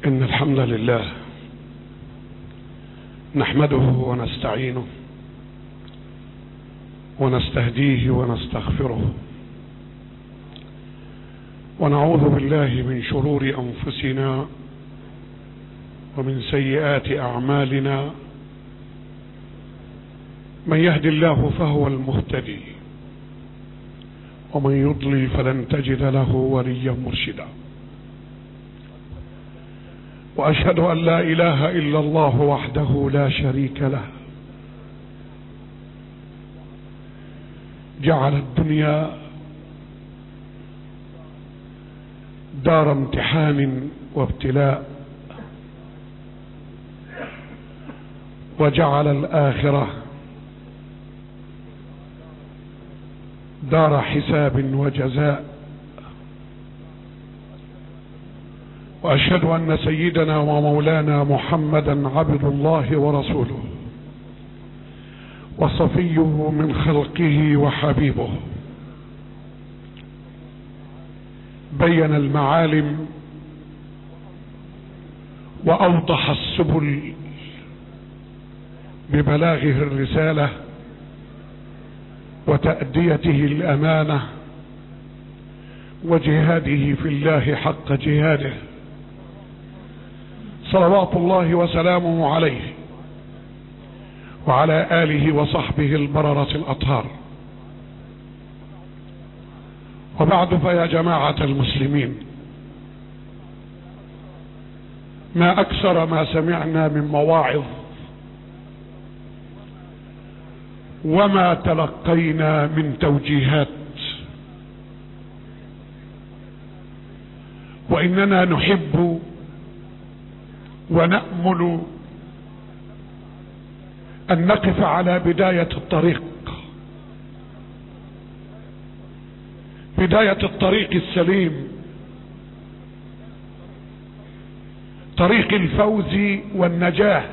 إن الحمد لله نحمده ونستعينه ونستهديه ونستغفره، ونعوذ بالله من شرور أنفسنا ومن سيئات أعمالنا. من يهد الله فهو المهتدي، ومن يضلل فلن تجد له وليا مرشدا. وأشهد أن لا إله إلا الله وحده لا شريك له، جعل الدنيا دار امتحان وابتلاء، وجعل الآخرة دار حساب وجزاء. وأشهد أن سيدنا ومولانا محمدا عبد الله ورسوله، وصفيه من خلقه وحبيبه، بين المعالم وأوضح السبل ببلاغه الرسالة وتأديته الأمانة وجهاده في الله حق جهاده، صلوات الله وسلامه عليه وعلى آله وصحبه البررة الأطهار. وبعد، فيا جماعة المسلمين، ما أكثر ما سمعنا من مواعظ وما تلقينا من توجيهات، وإننا نحب ونأمل أن نقف على بداية الطريق، بداية الطريق السليم، طريق الفوز والنجاة.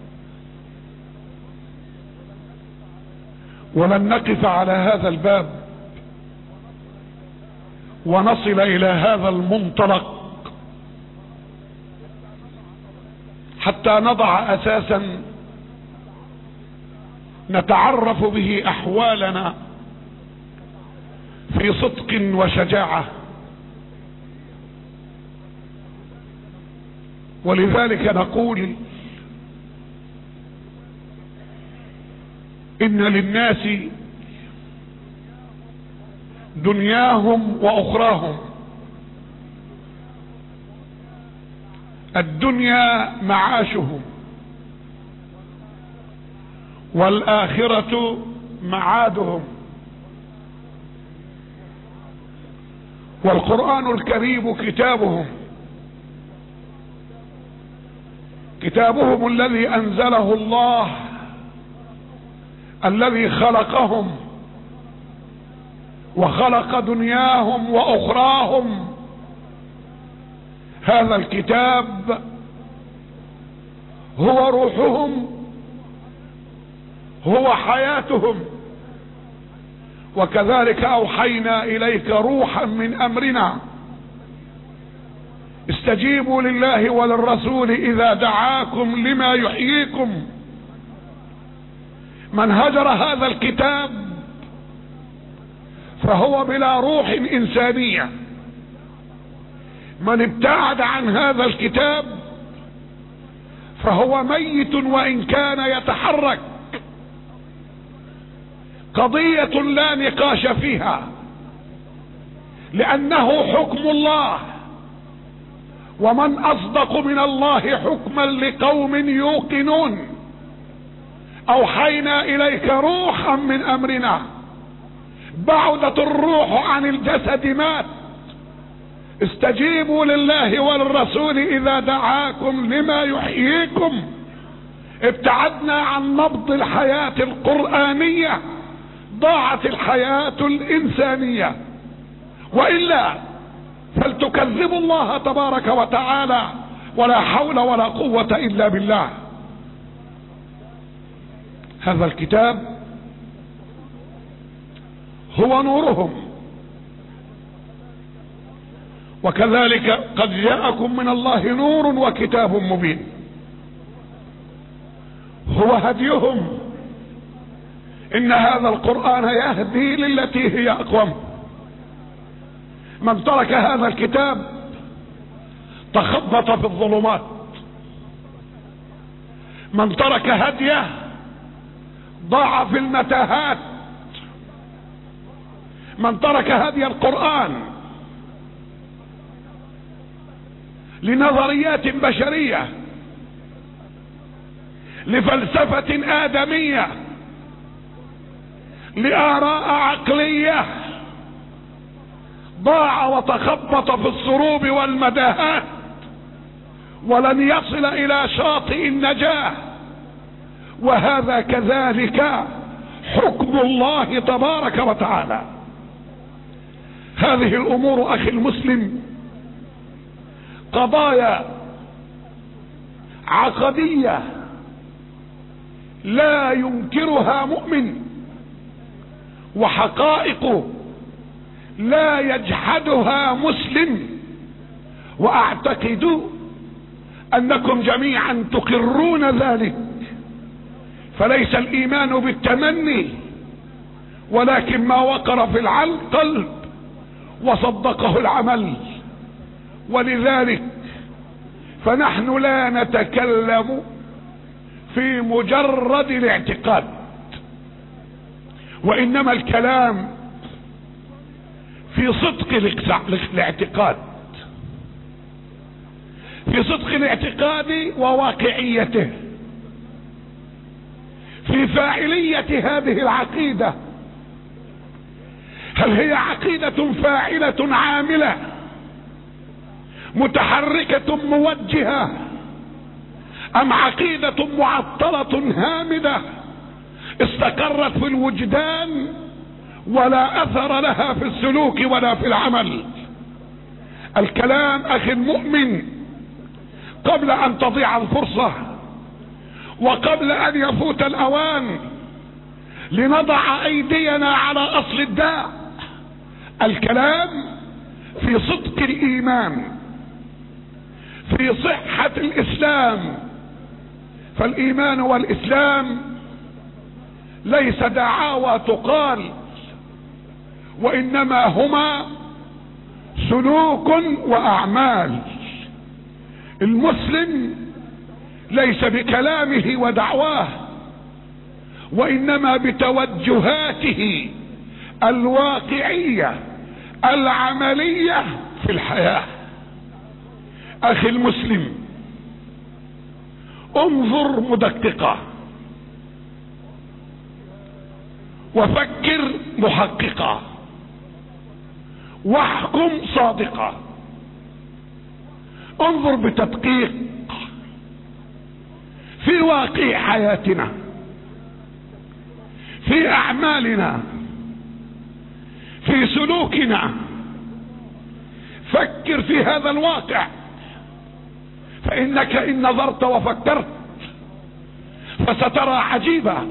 ولن نقف على هذا الباب ونصل إلى هذا المنطلق حتى نضع أساسا نتعرف به أحوالنا في صدق وشجاعة. ولذلك نقول إن للناس دنياهم وأخراهم. الدنيا معاشهم، والآخرة معادهم. والقرآن الكريم كتابهم، كتابهم الذي أنزله الله، الذي خلقهم وخلق دنياهم وأخراهم. هذا الكتاب هو روحهم، هو حياتهم. وكذلك أوحينا إليك روحا من أمرنا، استجيبوا لله وللرسول إذا دعاكم لما يحييكم. من هجر هذا الكتاب فهو بلا روح إنسانية. من ابتعد عن هذا الكتاب فهو ميت وإن كان يتحرك. قضية لا نقاش فيها، لأنه حكم الله، ومن أصدق من الله حكما لقوم يوقنون. أوحينا إليك روحا من أمرنا. بعدت الروح عن الجسد مات. استجيبوا لله وللرسول إذا دعاكم لما يحييكم. ابتعدنا عن نبض الحياة القرآنية، ضاعت الحياة الإنسانية. وإلا فلتكذبوا الله تبارك وتعالى، ولا حول ولا قوة إلا بالله. هذا الكتاب هو نورهم، وكذلك قد جاءكم من الله نور وكتاب مبين. هو هديهم. إن هذا القرآن يهدي للتي هي أقوم. من ترك هذا الكتاب تخبط في الظلمات. من ترك هديه ضاع في المتاهات. من ترك هدي القرآن لنظريات بشرية، لفلسفة آدمية، لآراء عقلية، ضاع وتخبط في الصروب والمداهات، ولن يصل إلى شاطئ النجاة. وهذا كذلك حكم الله تبارك وتعالى. هذه الأمور أخي المسلم قضايا عقدية لا ينكرها مؤمن، وحقائق لا يجحدها مسلم. وأعتقد أنكم جميعا تقرون ذلك. فليس الإيمان بالتمني، ولكن ما وقر في القلب وصدقه العمل. ولذلك فنحن لا نتكلم في مجرد الاعتقاد، وإنما الكلام في صدق الاعتقاد، في صدق الاعتقاد وواقعيته، في فاعلية هذه العقيدة. هل هي عقيدة فاعلة عاملة متحركة موجهة، أم عقيدة معطلة هامدة استقرت في الوجدان ولا أثر لها في السلوك ولا في العمل؟ الكلام أخي المؤمن قبل أن تضيع الفرصة وقبل أن يفوت الأوان لنضع أيدينا على أصل الداء. الكلام في صدق الإيمان، في صحة الإسلام. فالإيمان والإسلام ليس دعاوى تقال، وإنما هما سلوك وأعمال. المسلم ليس بكلامه ودعواه، وإنما بتوجهاته الواقعية العملية في الحياة. أخي المسلم، انظر مدققا وفكر محققا واحكم صادقا. انظر بتدقيق في واقع حياتنا، في أعمالنا، في سلوكنا. فكر في هذا الواقع، فإنك إن نظرت وفكرت فسترى عجيبا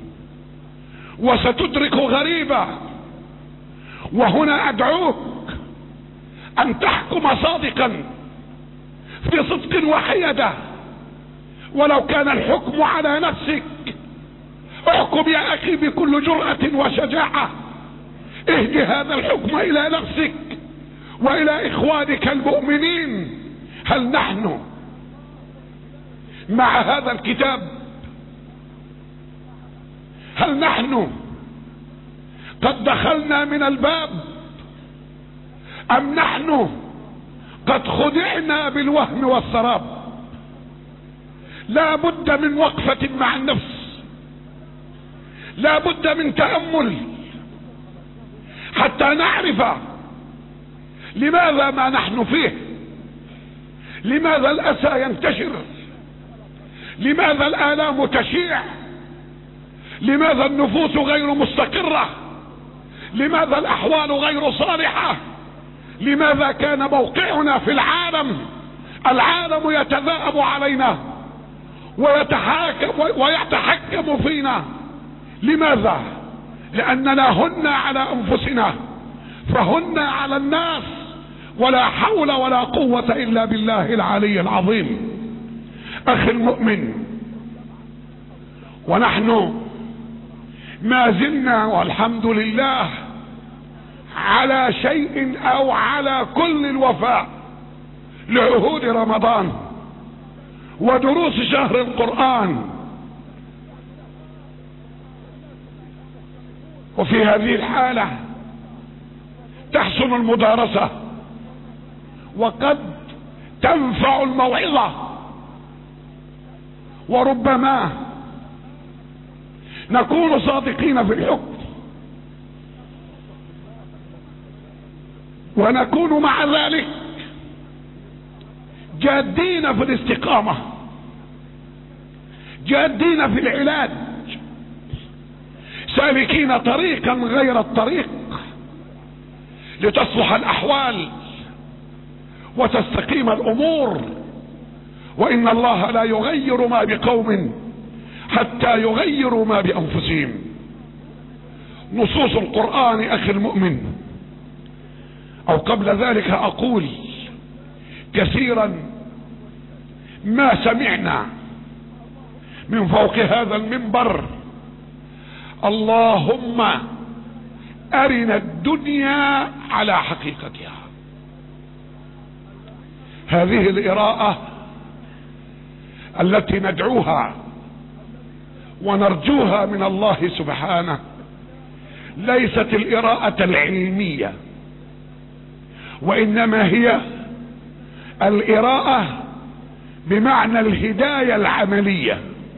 وستدرك غريبا. وهنا أدعوك أن تحكم صادقا في صدق وحيدة، ولو كان الحكم على نفسك. احكم يا أخي بكل جرأة وشجاعة. اهد هذا الحكم إلى نفسك وإلى إخوانك المؤمنين. هل نحن مع هذا الكتاب؟ هل نحن قد دخلنا من الباب، أم نحن قد خدعنا بالوهم والسراب؟ لا بد من وقفة مع النفس، لا بد من تأمل حتى نعرف لماذا ما نحن فيه، لماذا الأسى ينتشر، لماذا الآلام تشيع، لماذا النفوس غير مستقرة، لماذا الأحوال غير صالحة، لماذا كان موقعنا في العالم. العالم يتذاءب علينا ويتحكم فينا. لماذا؟ لأننا هن على أنفسنا فهن على الناس، ولا حول ولا قوة الا بالله العلي العظيم. اخي المؤمن، ونحن ما زلنا والحمد لله على شيء او على كل الوفاء لعهود رمضان ودروس شهر القرآن. وفي هذه الحالة تحسن المدارسة وقد تنفع الموعظة، وربما نكون صادقين في الحكم ونكون مع ذلك جادين في الاستقامة، جادين في العلاج، سالكين طريقا غير الطريق لتصلح الاحوال وتستقيم الامور. وان الله لا يغير ما بقوم حتى يغيروا ما بانفسهم. نصوص القرآن اخي المؤمن، او قبل ذلك اقول كثيرا ما سمعنا من فوق هذا المنبر اللهم ارنا الدنيا على حقيقتها. هذه الإراءة التي ندعوها ونرجوها من الله سبحانه ليست الإراءة العلمية، وإنما هي الإراءة بمعنى الهداية العملية،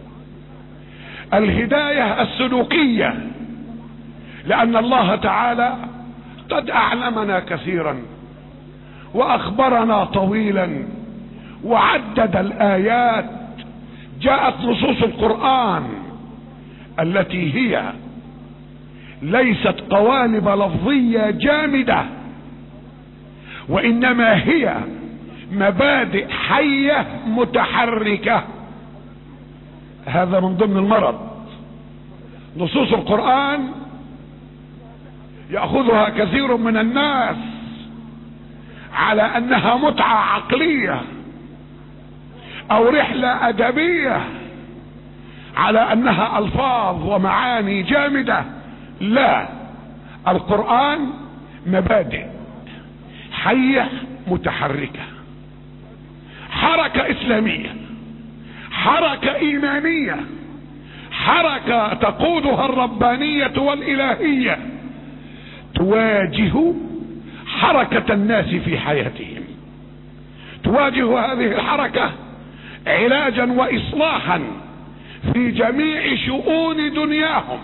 الهداية السلوكية، لأن الله تعالى قد أعلمنا كثيرا وأخبرنا طويلا وعدد الآيات. جاءت نصوص القرآن التي هي ليست قوالب لفظية جامدة، وإنما هي مبادئ حية متحركة. هذا من ضمن المرض. نصوص القرآن يأخذها كثير من الناس على أنها متعة عقلية أو رحلة أدبية، على أنها ألفاظ ومعاني جامدة. لا، القرآن مبادئ حية متحركة، حركة إسلامية، حركة إيمانية، حركة تقودها الربانية والإلهية، تواجه حركة الناس في حياتهم، تواجه هذه الحركة علاجا وإصلاحا في جميع شؤون دنياهم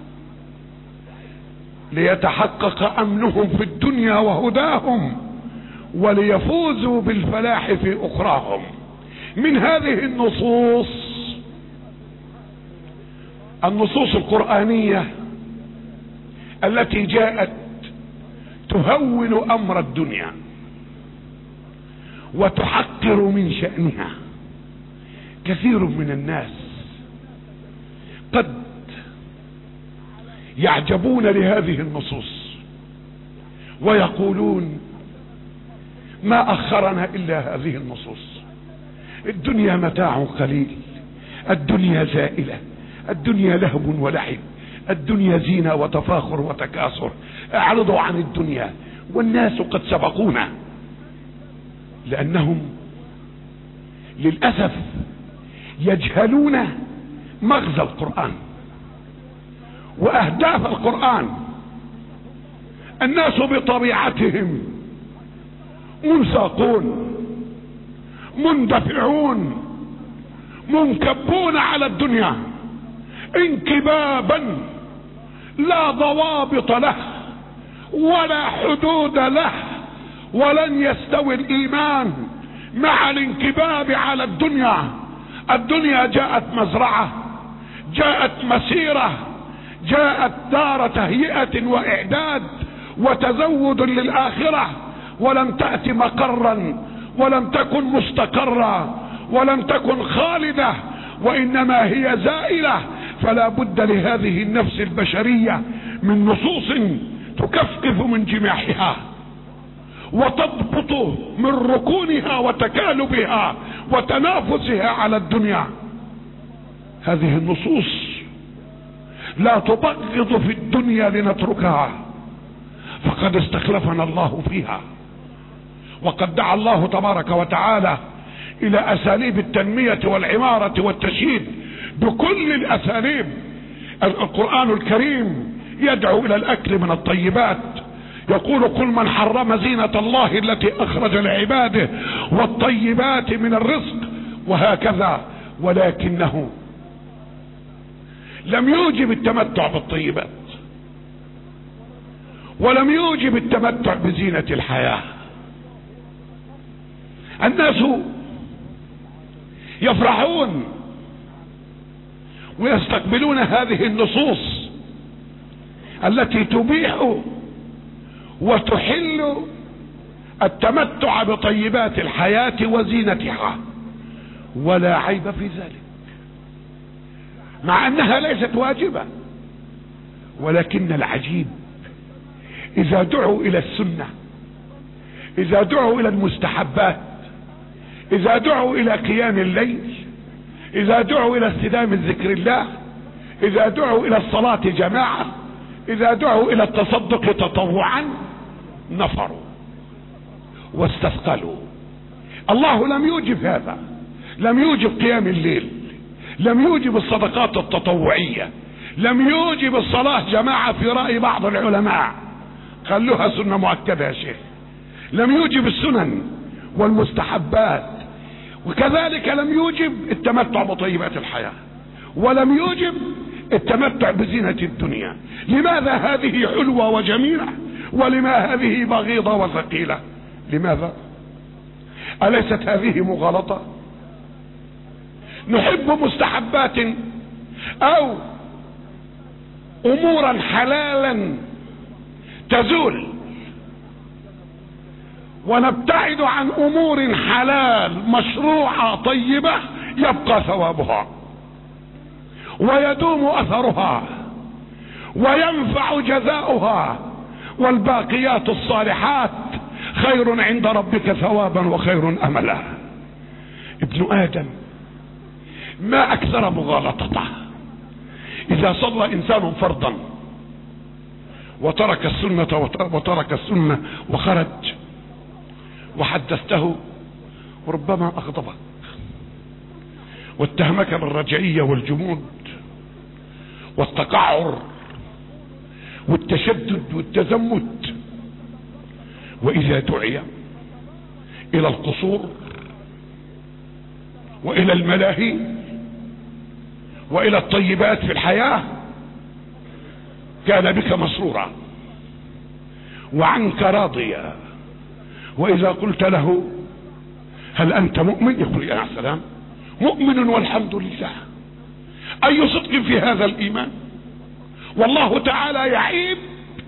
ليتحقق أمنهم في الدنيا وهداهم، وليفوزوا بالفلاح في أخراهم. من هذه النصوص القرآنية التي جاءت تهون أمر الدنيا وتحقر من شأنها. كثير من الناس قد يعجبون لهذه النصوص ويقولون ما أخرنا إلا هذه النصوص، الدنيا متاع قليل، الدنيا زائلة، الدنيا لهو ولعب، الدنيا زينة وتفاخر وتكاثر، اعرضوا عن الدنيا. والناس قد سبقونا، لأنهم للأسف يجهلون مغزى القرآن وأهداف القرآن. الناس بطبيعتهم منساقون، مندفعون، منكبون على الدنيا انكبابا لا ضوابط له ولا حدود له. ولن يستوي الإيمان مع الانكباب على الدنيا. الدنيا جاءت مزرعة، جاءت مسيرة، جاءت دار تهيئة وإعداد وتزود للآخرة، ولم تأتي مقرا، ولم تكن مستقرة، ولم تكن خالدة، وإنما هي زائلة. فلا بد لهذه النفس البشرية من نصوص تكفكف من جماحها وتضبط من ركونها وتكالبها وتنافسها على الدنيا. هذه النصوص لا تبغض في الدنيا لنتركها، فقد استخلفنا الله فيها، وقد دعا الله تبارك وتعالى الى اساليب التنمية والعمارة والتشييد بكل الاساليب. القرآن الكريم يدعو الى الاكل من الطيبات، يقول قل من حرم زينة الله التي اخرج لعباده والطيبات من الرزق، وهكذا. ولكنه لم يوجب التمتع بالطيبات، ولم يوجب التمتع بزينة الحياة. الناس يفرحون ويستقبلون هذه النصوص التي تبيح وتحل التمتع بطيبات الحياة وزينتها، ولا عيب في ذلك، مع انها ليست واجبة. ولكن العجيب اذا دعوا الى السنة، اذا دعوا الى المستحبات، اذا دعوا الى قيام الليل، اذا دعوا الى استدامة ذكر الله، اذا دعوا الى الصلاة جماعة، اذا دعوا الى التصدق تطوعا، نفروا واستثقلوا. الله لم يوجب هذا، لم يوجب قيام الليل، لم يوجب الصدقات التطوعية، لم يوجب الصلاة جماعة في رأي بعض العلماء، خلوها سنة مؤكدة يا شيخ. لم يوجب السنن والمستحبات، وكذلك لم يوجب التمتع بطيبات الحياة، ولم يوجب التمتع بزينة الدنيا. لماذا هذه حلوة وجميلة ولما هذه بغيضة وثقيلة؟ لماذا؟ أليست هذه مغالطة؟ نحب مستحبات او امورا حلالا تزول، ونبتعد عن امور حلال مشروعة طيبة يبقى ثوابها ويدوم اثرها وينفع جزاؤها، والباقيات الصالحات خير عند ربك ثوابا وخير املا. ابن ادم ما اكثر مغالطته. اذا صلى انسان فرضا وترك السنة وخرج وحدثته، ربما اغضبك واتهمك بالرجعية والجمود والتقعر والتشدد والتزمت. واذا دعي الى القصور والى الملاهي والى الطيبات في الحياة كان بك مسرورا وعنك راضيا. واذا قلت له هل انت مؤمن؟ يقول يا سلام، مؤمن والحمد لله. اي صدق في هذا الايمان. والله تعالى يعيب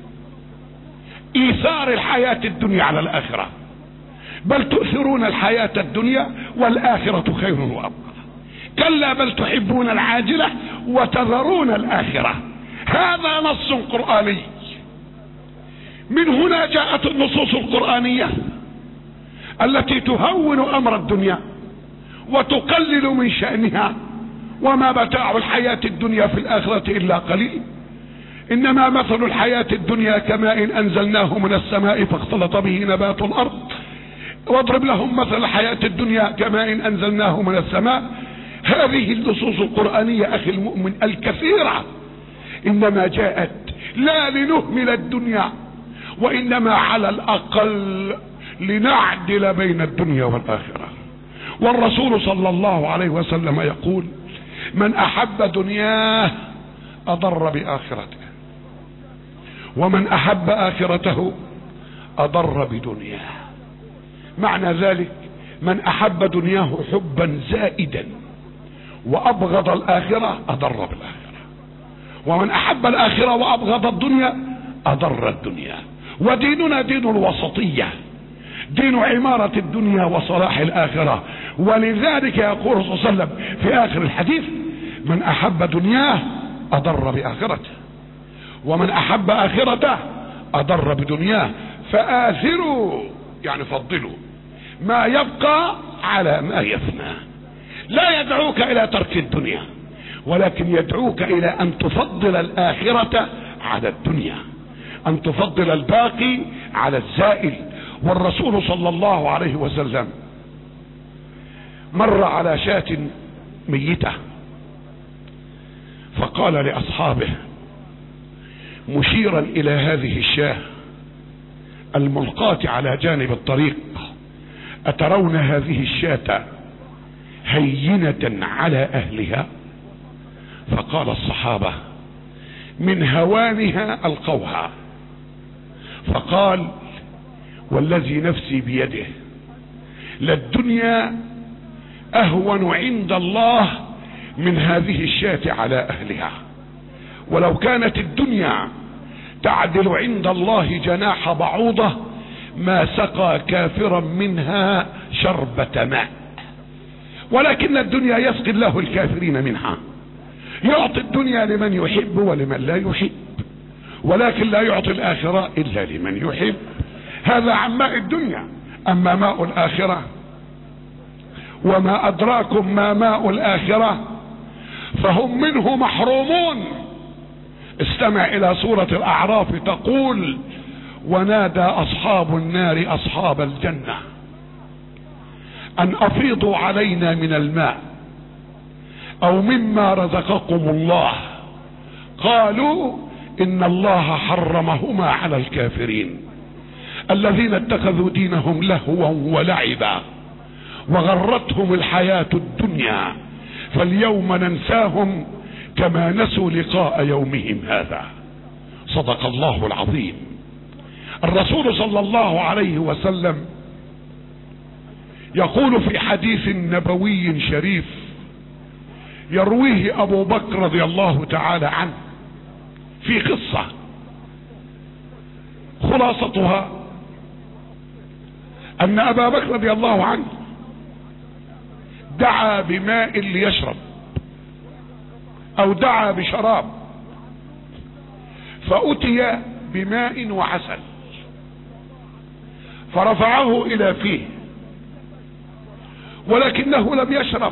ايثار الحياة الدنيا على الاخرة، بل تؤثرون الحياة الدنيا والآخرة خير وأبقى. كلا بل تحبون العاجلة وتذرون الآخرة. هذا نص قرآني. من هنا جاءت النصوص القرآنية التي تهون أمر الدنيا وتقلل من شأنها. وما متاع الحياة الدنيا في الآخرة إلا قليل. إنما مثل الحياة الدنيا كماء أنزلناه من السماء فاختلط به نبات الأرض. واضرب لهم مثل الحياة الدنيا كماء أنزلناه من السماء. هذه النصوص القرآنية أخي المؤمن الكثيرة إنما جاءت لا لنهمل الدنيا، وإنما على الأقل لنعدل بين الدنيا والآخرة. والرسول صلى الله عليه وسلم يقول من أحب دنياه أضر بآخرته، ومن أحب آخرته أضر بدنياه. معنى ذلك من أحب دنياه حبا زائدا وأبغض الآخرة أضر بالآخرة، ومن أحب الآخرة وأبغض الدنيا أضر الدنيا. وديننا دين الوسطية، دين عمارة الدنيا وصلاح الآخرة. ولذلك يقول صلى الله عليه وسلم في آخر الحديث من أحب دنياه أضر بآخرته، ومن أحب آخرته أضر بدنياه. فآثروا يعني فضله ما يبقى على ما يفنى. لا يدعوك الى ترك الدنيا، ولكن يدعوك الى ان تفضل الاخرة على الدنيا، ان تفضل الباقي على الزائل. والرسول صلى الله عليه وسلم مر على شاة ميتة فقال لأصحابه مشيرا الى هذه الشاة الملقاة على جانب الطريق: أترون هذه الشاة هينة على أهلها؟ فقال الصحابة: من هوانها ألقوها. فقال: والذي نفسي بيده للدنيا أهون عند الله من هذه الشاة على أهلها، ولو كانت الدنيا تعدل عند الله جناح بعوضة ما سقى كافرا منها شربة ماء. ولكن الدنيا يسقي الله الكافرين منها، يعطي الدنيا لمن يحب ولمن لا يحب، ولكن لا يعطي الآخرة إلا لمن يحب. هذا عن ماء الدنيا. أما ماء الآخرة وما أدراكم ما ماء الآخرة فهم منه محرومون. استمع إلى سورة الأعراف تقول: ونادى أصحاب النار أصحاب الجنة أن أفيضوا علينا من الماء أو مما رزقكم الله، قالوا إن الله حرمهما على الكافرين الذين اتخذوا دينهم لهوا ولعبا وغرتهم الحياة الدنيا فاليوم ننساهم كما نسوا لقاء يومهم هذا. صدق الله العظيم. الرسول صلى الله عليه وسلم يقول في حديث نبوي شريف يرويه أبو بكر رضي الله تعالى عنه في قصة خلاصتها أن أبا بكر رضي الله عنه دعا بماء ليشرب أو دعا بشراب، فأتي بماء وعسل فرفعه إلى فيه، ولكنه لم يشرب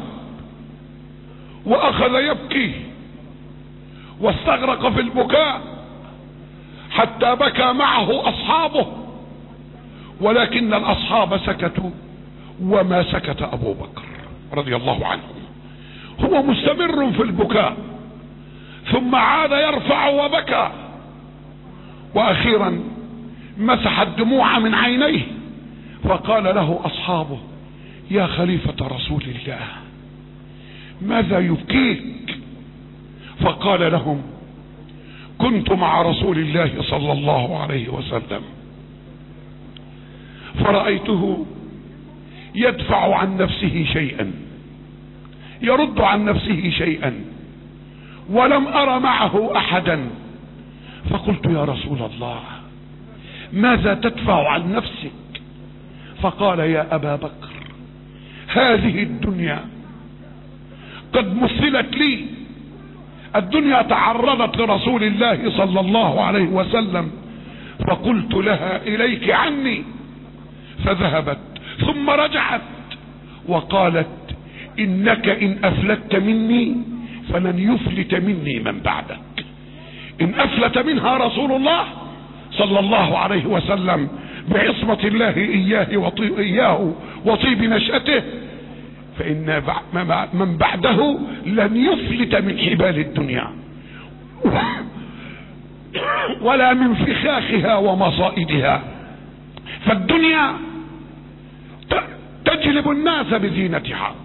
وأخذ يبكي واستغرق في البكاء حتى بكى معه أصحابه، ولكن الأصحاب سكتوا وما سكت أبو بكر رضي الله عنه. هو مستمر في البكاء ثم عاد يرفع وبكى، وأخيرا مسح الدموع من عينيه فقال له أصحابه: يا خليفة رسول الله ماذا يبكيك؟ فقال لهم: كنت مع رسول الله صلى الله عليه وسلم فرأيته يدفع عن نفسه شيئا، يرد عن نفسه شيئا، ولم أر معه أحدا، فقلت: يا رسول الله ماذا تدفع عن نفسك؟ فقال: يا أبا بكر هذه الدنيا قد مثلت لي. الدنيا تعرضت لرسول الله صلى الله عليه وسلم فقلت لها: إليك عني، فذهبت ثم رجعت وقالت: إنك إن أفلت مني فلن يفلت مني من بعدك. إن أفلت منها رسول الله صلى الله عليه وسلم بعصمة الله إياه وطيب نشأته، فإن من بعده لن يفلت من حبال الدنيا ولا من فخاخها ومصائدها. فالدنيا تجلب الناس بزينتها،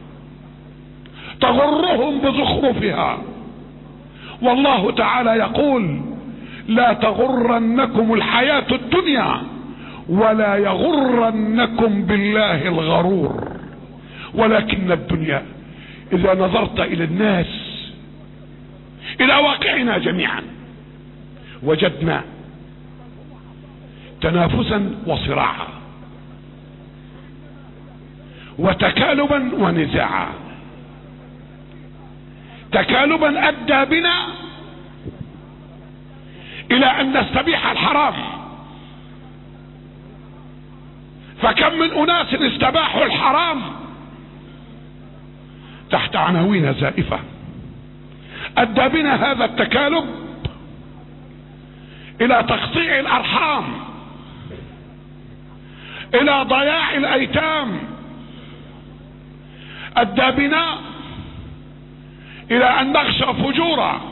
تغرهم بزخرفها، والله تعالى يقول: لا تغرنكم الحياة الدنيا ولا يغرنكم بالله الغرور. ولكن الدنيا إذا نظرت إلى الناس، إلى واقعنا جميعا، وجدنا تنافسا وصراعا وتكالبا ونزاعا. تكالبا أدى بنا إلى أن نستبيح الحرام، فكم من اناس استباحوا الحرام تحت عناوين زائفة. ادى بنا هذا التكالب الى تقطيع الارحام، الى ضياع الايتام، ادى بنا الى ان نخشى فجورا،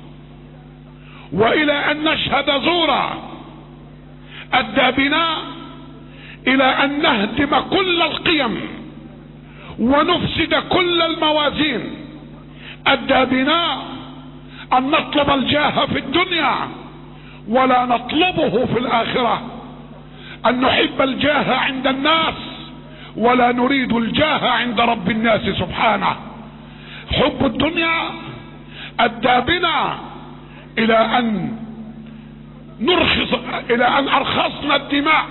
والى ان نشهد زورا، ادى بنا الى ان نهدم كل القيم ونفسد كل الموازين، ادى بنا ان نطلب الجاه في الدنيا ولا نطلبه في الاخرة، ان نحب الجاه عند الناس ولا نريد الجاه عند رب الناس سبحانه. حب الدنيا ادى بنا الى ان ارخصنا الدماء.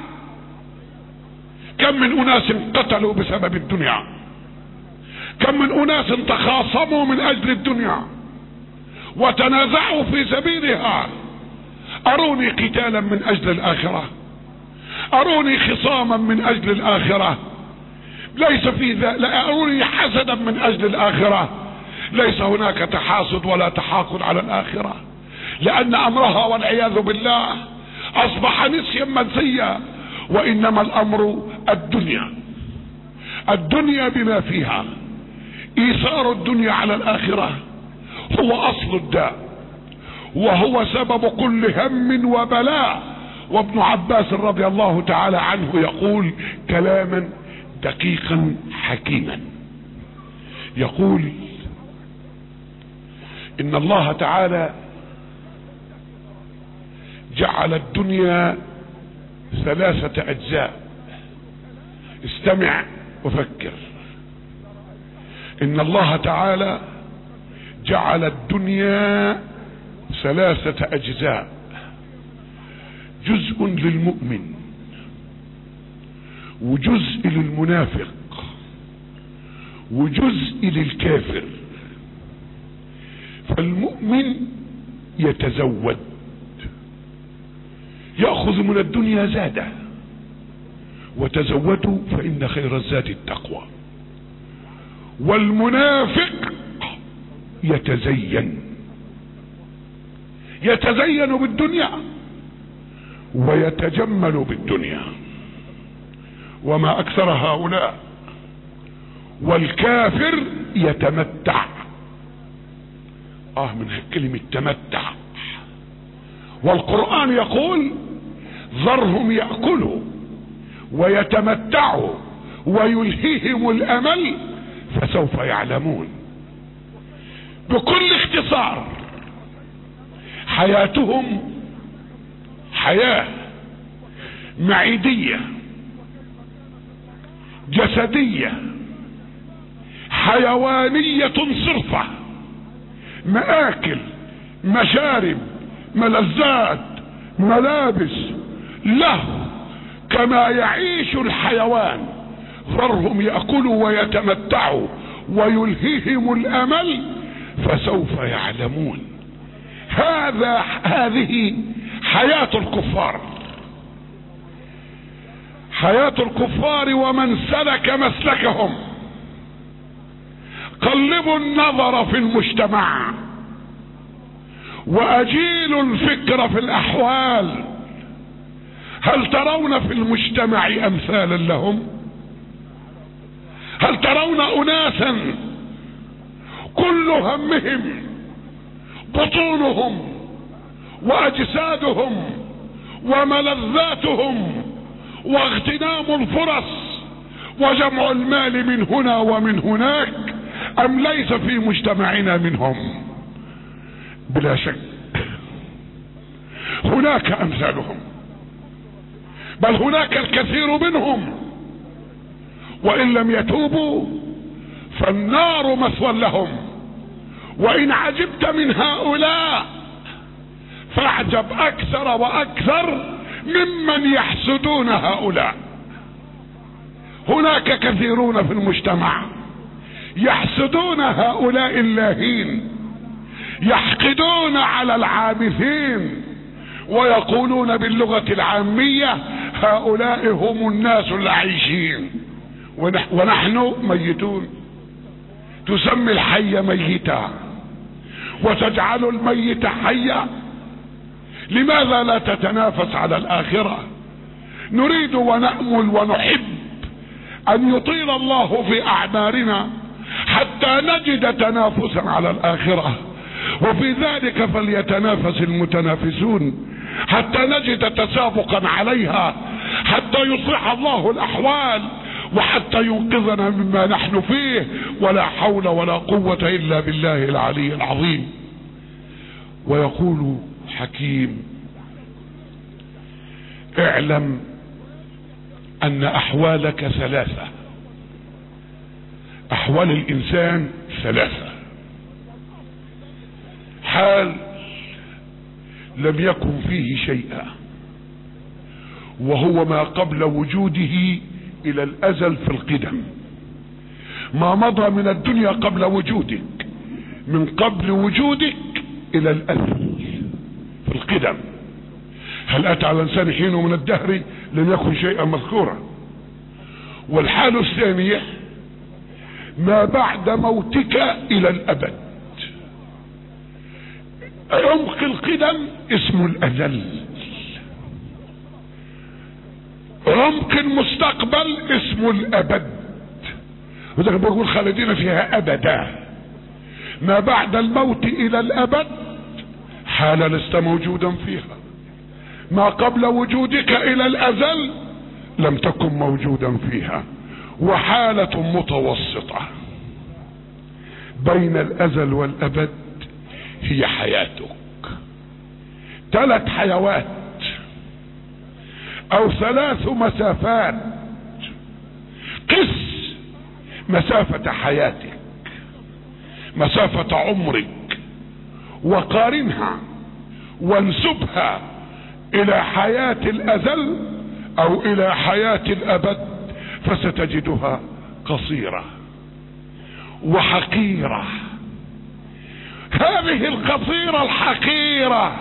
كم من اناس قتلوا بسبب الدنيا، كم من اناس تخاصموا من اجل الدنيا وتنازعوا في سبيلها. اروني قتالا من اجل الاخرة، اروني خصاما من اجل الاخرة، ليس في ذلك. اروني حسدا من اجل الاخرة، ليس هناك تحاسد ولا تحاقد على الاخرة، لان امرها والعياذ بالله اصبح نسيا منسيا. وانما الامر الدنيا، الدنيا بما فيها. ايثار الدنيا على الاخرة هو اصل الداء وهو سبب كل هم وبلاء. وابن عباس رضي الله تعالى عنه يقول كلاما دقيقا حكيما، يقول ان الله تعالى جعل الدنيا 3 اجزاء. استمع وفكر. ان الله تعالى جعل الدنيا 3 اجزاء: جزء للمؤمن، وجزء للمنافق، وجزء للكافر. فالمؤمن يتزود، يأخذ من الدنيا زاده، وتزودوا فإن خير الزاد التقوى. والمنافق يتزين بالدنيا ويتجمل بالدنيا، وما اكثر هؤلاء. والكافر يتمتع. من كلمة تمتع. والقرآن يقول ذرهم يأكلوا ويتمتعوا ويلهيهم الامل فسوف يعلمون. بكل اختصار حياتهم حياة معيدية جسدية حيوانية صرفة، مآكل، مشارب، ملذات، ملابس، له كما يعيش الحيوان. ذرهم يأكلوا ويتمتعوا ويلهيهم الامل فسوف يعلمون. هذه حياة الكفار، حياة الكفار ومن سلك مسلكهم. قلبوا النظر في المجتمع واجيلوا الفكر في الاحوال. هل ترون في المجتمع امثالا لهم؟ هل ترون اناسا كل همهم بطونهم واجسادهم وملذاتهم واغتنام الفرص وجمع المال من هنا ومن هناك، ام ليس في مجتمعنا منهم؟ بلا شك هناك امثالهم، بل هناك الكثير منهم، وان لم يتوبوا فالنار مثوى لهم. وان عجبت من هؤلاء فاعجب اكثر واكثر ممن يحسدون هؤلاء. هناك كثيرون في المجتمع يحسدون هؤلاء اللاهين، يحقدون على العابثين، ويقولون باللغة العامية هؤلاء هم الناس العايشين ونحن ميتون. تسمي الحي ميتا وتجعل الميت حيا. لماذا لا تتنافس على الآخرة؟ نريد ونأمل ونحب أن يطيل الله في أعمارنا حتى نجد تنافسا على الآخرة، وفي ذلك فليتنافس المتنافسون، حتى نجد تسابقا عليها، حتى يصلح الله الأحوال وحتى ينقذنا مما نحن فيه. ولا حول ولا قوة إلا بالله العلي العظيم. ويقول حكيم: اعلم أن أحوالك ثلاثة. أحوال الإنسان ثلاثة: حال لم يكن فيه شيئا، وهو ما قبل وجوده إلى الأزل في القدم، ما مضى من الدنيا قبل وجودك، من قبل وجودك إلى الأزل في القدم. هل أتى على الإنسان حين من الدهر لم يكن شيئا مذكورا. والحالة الثانية ما بعد موتك إلى الأبد. عمق القدم اسمه الأزل، عمق المستقبل اسمه الأبد، وده بقول خالدين فيها أبدا. ما بعد الموت إلى الأبد حالة لست موجودا فيها، ما قبل وجودك إلى الأزل لم تكن موجودا فيها، وحالة متوسطة بين الأزل والأبد هي حياتك. 3 حيوات أو 3 مسافات. قس مسافة حياتك، مسافة عمرك، وقارنها وانسبها إلى حياة الأزل أو إلى حياة الأبد، فستجدها قصيرة وحقيرة. هذه القصيرة الحقيرة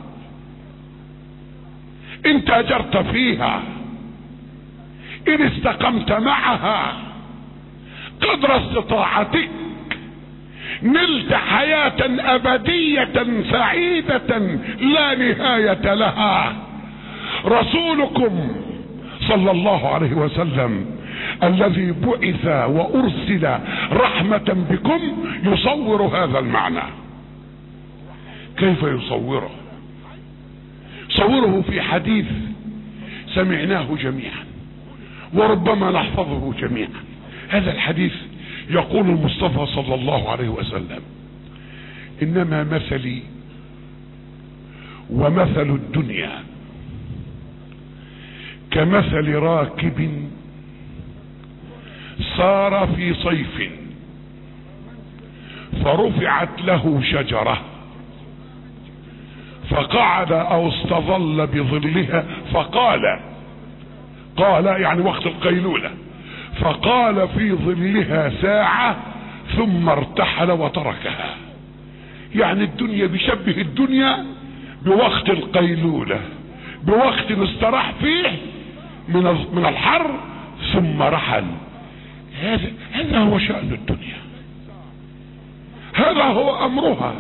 إن تاجرت فيها، إن استقمت معها قدر استطاعتك، نلت حياة أبدية سعيدة لا نهاية لها. رسولكم صلى الله عليه وسلم الذي بعث وأرسل رحمة بكم يصور هذا المعنى. كيف يصوره؟ صوره في حديث سمعناه جميعا وربما نحفظه جميعا. هذا الحديث يقول المصطفى صلى الله عليه وسلم: إنما مثلي ومثل الدنيا كمثل راكب صار في صيف فرفعت له شجرة فقعد أو استظل بظلها قال يعني وقت القيلولة، فقال في ظلها ساعة ثم ارتحل وتركها. يعني الدنيا بيشبه الدنيا بوقت القيلولة، بوقت استراح فيه من الحر ثم رحل. هذا هو شأن الدنيا، هذا هو أمرها.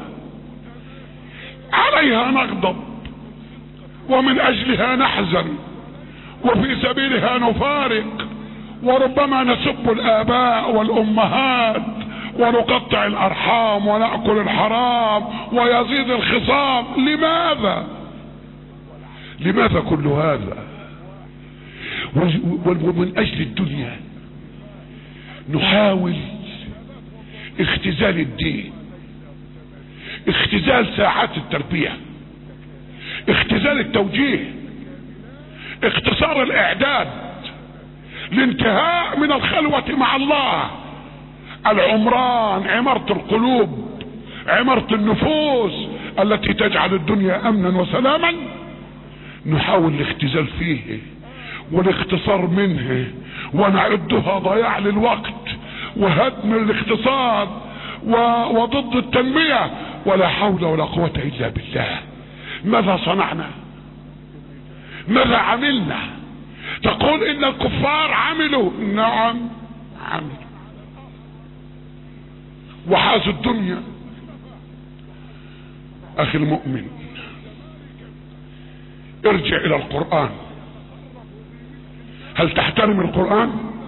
عليها نغضب ومن أجلها نحزن وفي سبيلها نفارق، وربما نسب الآباء والأمهات ونقطع الأرحام ونأكل الحرام ويزيد الخصام. لماذا كل هذا؟ ومن أجل الدنيا نحاول اختزال الدين، اختزال ساعات التربية، اختزال التوجيه، اختصار الإعداد لانتهاء من الخلوة مع الله. العمران عمارة القلوب، عمارة النفوس التي تجعل الدنيا أمنا وسلاما، نحاول الاختزال فيه والاختصار منه، ونعدها ضياع للوقت وهدم الاقتصاد وضد التنمية. ولا حول ولا قوة إلا بالله. ماذا صنعنا؟ ماذا عملنا؟ تقول ان الكفار عملوا، نعم عملوا وحازوا الدنيا. اخي المؤمن، ارجع الى القرآن. هل تحترم القرآن؟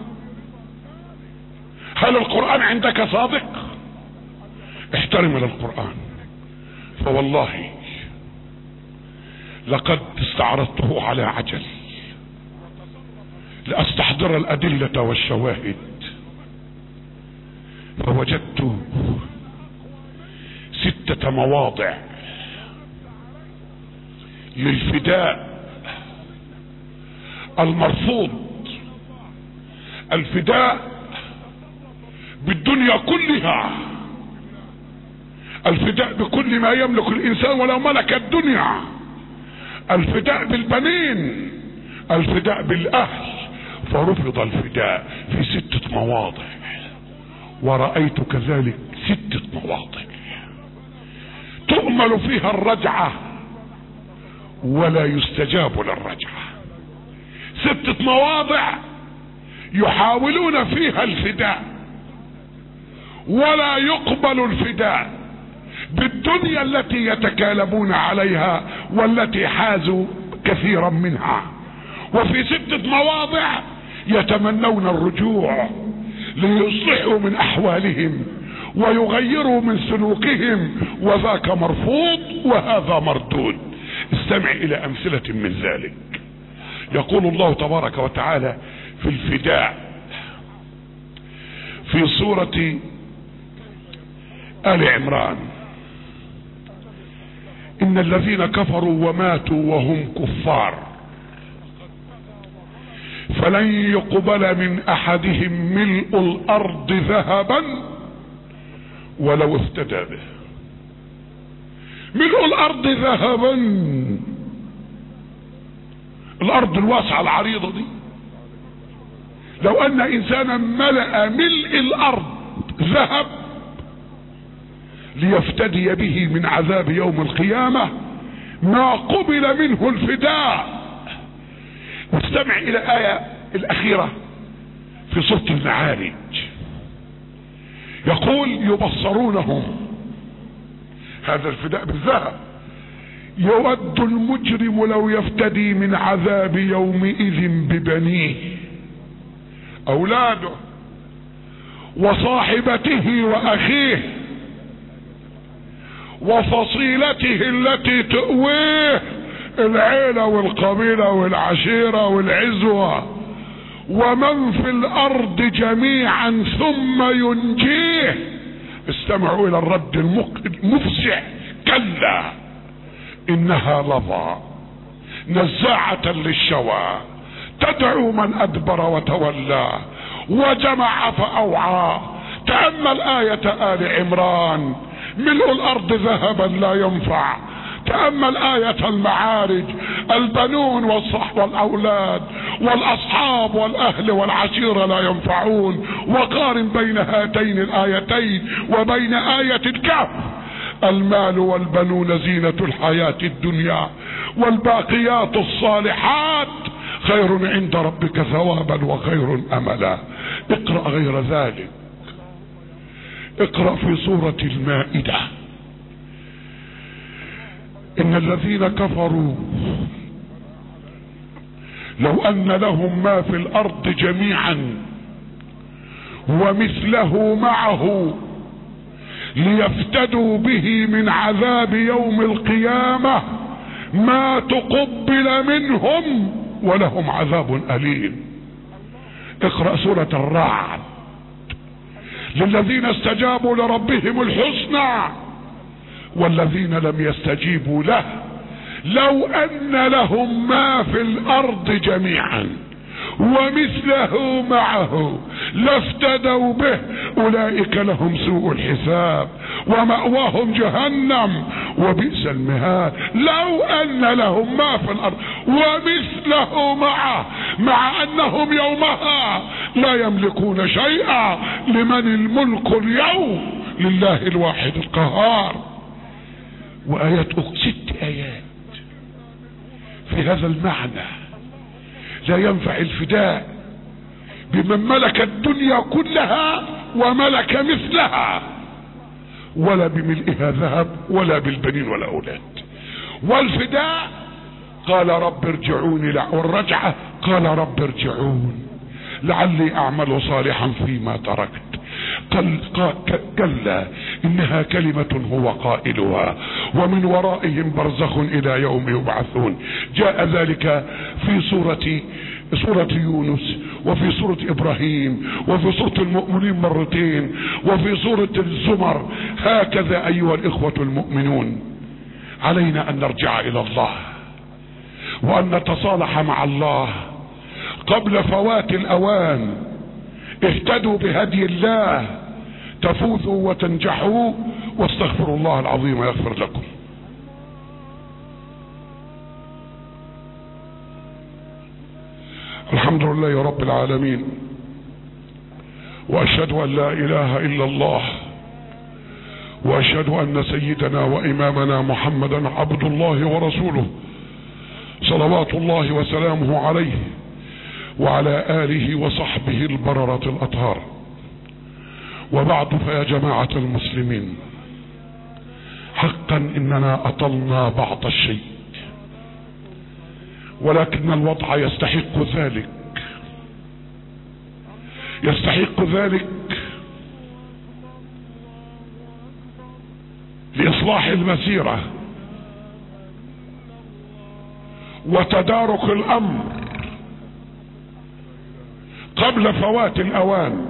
هل القرآن عندك صادق؟ احترم القرآن. فوالله لقد استعرضته على عجل لأستحضر الأدلة والشواهد، فوجدت 6 مواضع للفداء المرفوض، الفداء بالدنيا كلها، الفداء بكل ما يملك الإنسان ولو ملك الدنيا، الفداء بالبنين، الفداء بالأهل. فرفض الفداء في 6 مواضع، ورأيت كذلك 6 مواضع تؤمل فيها الرجعة ولا يستجاب للرجعة. 6 مواضع يحاولون فيها الفداء ولا يقبل الفداء بالدنيا التي يتكالبون عليها والتي حازوا كثيرا منها. وفي 6 مواضع يتمنون الرجوع ليصلحوا من احوالهم ويغيروا من سلوكهم، وذاك مرفوض وهذا مردود. استمع الى امثلة من ذلك. يقول الله تبارك وتعالى في الفداء في سورة آل عمران: إن الذين كفروا وماتوا وهم كفار فلن يقبل من أحدهم ملء الأرض ذهبا ولو افتدى به. ملء الأرض ذهبا، الأرض الواسعة العريضة دي، لو أن إنسانا ملأ ملء الأرض ذهب ليفتدي به من عذاب يوم القيامة ما قبل منه الفداء. واستمع الى الآية الاخيرة في سورة المعارج، يقول: يبصرونهم، هذا الفداء بالذهب، يود المجرم لو يفتدي من عذاب يومئذ ببنيه، اولاده وصاحبته واخيه وفصيلته التي تؤويه، العيلة والقبيلة والعشيرة والعزوة، ومن في الارض جميعا ثم ينجيه. استمعوا الى الرد المفزع: كلا انها لظى نزاعة للشوى تدعو من ادبر وتولى وجمع فاوعى. تأمل آية آل عمران: ملء الارض ذهبا لا ينفع. تأمل آية المعارج: البنون والاولاد والاصحاب والاهل والعشيرة لا ينفعون. وقارن بين هاتين الآيتين وبين آية الكهف: المال والبنون زينة الحياة الدنيا والباقيات الصالحات خير عند ربك ثوابا وخير املا. اقرأ غير ذلك، اقرأ في سورة المائدة: ان الذين كفروا لو ان لهم ما في الارض جميعا ومثله معه ليفتدوا به من عذاب يوم القيامة ما تقبل منهم ولهم عذاب أليم. اقرأ سورة الرعد: للذين استجابوا لربهم الحسنى والذين لم يستجيبوا له لو ان لهم ما في الارض جميعا ومثله معه لافتدوا به اولئك لهم سوء الحساب ومأواهم جهنم وبئس المهاد. لو ان لهم ما في الارض ومثله معه، مع انهم يومها لا يملكون شيئا. لمن الملك اليوم؟ لله الواحد القهار. وآيات 6 آيات في هذا المعنى لا ينفع الفداء بمن ملك الدنيا كلها وملك مثلها، ولا بملئها ذهب ولا بالبنين ولا اولاد. والفداء قال رب ارجعوني، والرجعة قال رب ارجعون لعلي اعمل صالحا فيما تركت. كلا انها كلمة هو قائلها ومن ورائهم برزخ الى يوم يبعثون. جاء ذلك في سورة يونس، وفي سورة ابراهيم، وفي سورة المؤمنين مرتين، وفي سورة الزمر. هكذا ايها الاخوة المؤمنون، علينا ان نرجع الى الله وان نتصالح مع الله قبل فوات الاوان. اهتدوا بهدي الله تفوزوا وتنجحوا، واستغفروا الله العظيم يغفر لكم. الحمد لله رب العالمين، واشهد ان لا اله الا الله، واشهد ان سيدنا وامامنا محمدا عبد الله ورسوله، صلوات الله وسلامه عليه وعلى آله وصحبه البررة الأطهار. وبعد، فيا جماعة المسلمين، حقا إننا أطلنا بعض الشيء، ولكن الوضع يستحق ذلك، يستحق ذلك لإصلاح المسيرة وتدارك الأمر قبل فوات الأوان.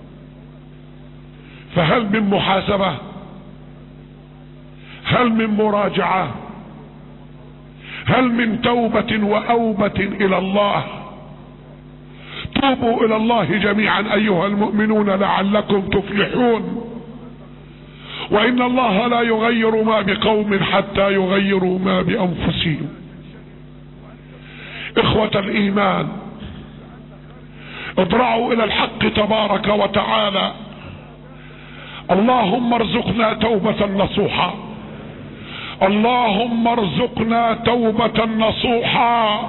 فهل من محاسبة؟ هل من مراجعة؟ هل من توبة وأوبة إلى الله؟ توبوا إلى الله جميعا أيها المؤمنون لعلكم تفلحون. وإن الله لا يغير ما بقوم حتى يغيروا ما بأنفسهم. إخوة الإيمان، اضرعوا الى الحق تبارك وتعالى. اللهم ارزقنا توبة نصوحا، اللهم ارزقنا توبة نصوحا،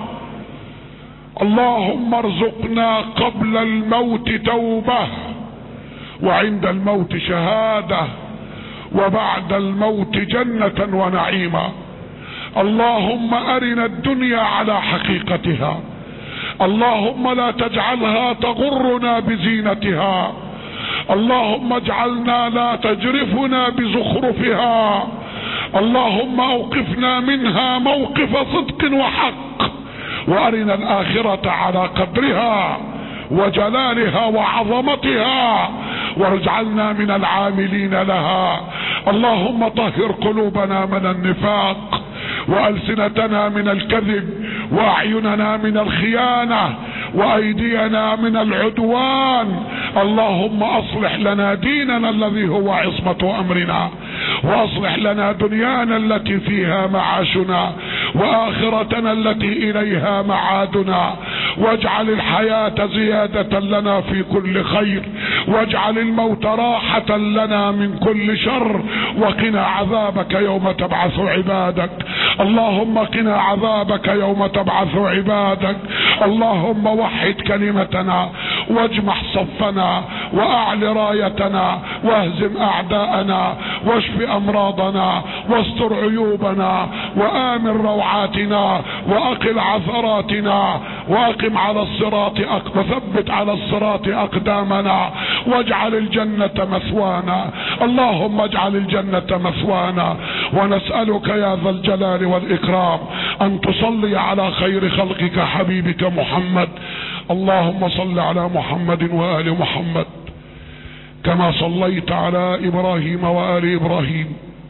اللهم ارزقنا قبل الموت توبة، وعند الموت شهادة، وبعد الموت جنة ونعيما. اللهم ارنا الدنيا على حقيقتها، اللهم لا تجعلها تغرنا بزينتها، اللهم اجعلنا لا تجرفنا بزخرفها، اللهم اوقفنا منها موقف صدق وحق، وارنا الآخرة على قدرها وجلالها وعظمتها، واجعلنا من العاملين لها. اللهم طهر قلوبنا من النفاق، وألسنتنا من الكذب، وأعيننا من الخيانة، وأيدينا من العدوان. اللهم أصلح لنا ديننا الذي هو عصمة أمرنا، وأصلح لنا دنيانا التي فيها معاشنا، وآخرتنا التي إليها معادنا، واجعل الحياة زيادة لنا في كل خير، واجعل الموت راحة لنا من كل شر، وقنا عذابك يوم تبعث عبادك. اللهم قنا عذابك يوم تبعث عبادك. اللهم وحد كلمتنا، واجمع صفنا، واعل رايتنا، واهزم اعداءنا، واشف امراضنا، واستر عيوبنا، وامن روعاتنا، واقل عثراتنا، واقم على الصراط وثبت على الصراط اقدامنا، واجعل الجنة مثوانا. اللهم اجعل الجنة مثوانا. ونسألك يا ذا الجلال والإكرام أن تصلي على خير خلقك حبيبك محمد. اللهم صل على محمد وآل محمد كما صليت على إبراهيم وآل إبراهيم،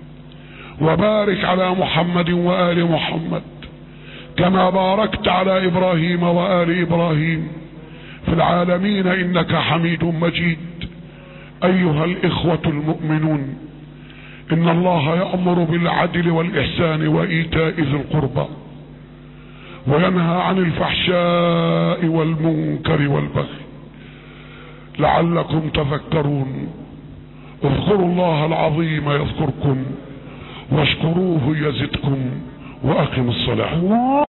وبارك على محمد وآل محمد كما باركت على إبراهيم وآل إبراهيم في العالمين إنك حميد مجيد. أيها الإخوة المؤمنون، إن الله يأمر بالعدل والإحسان وإيتاء ذي القربى، وينهى عن الفحشاء والمنكر والبغي لعلكم تذكرون. اذكروا الله العظيم يذكركم، واشكروه يزدكم، وأقم الصلاة.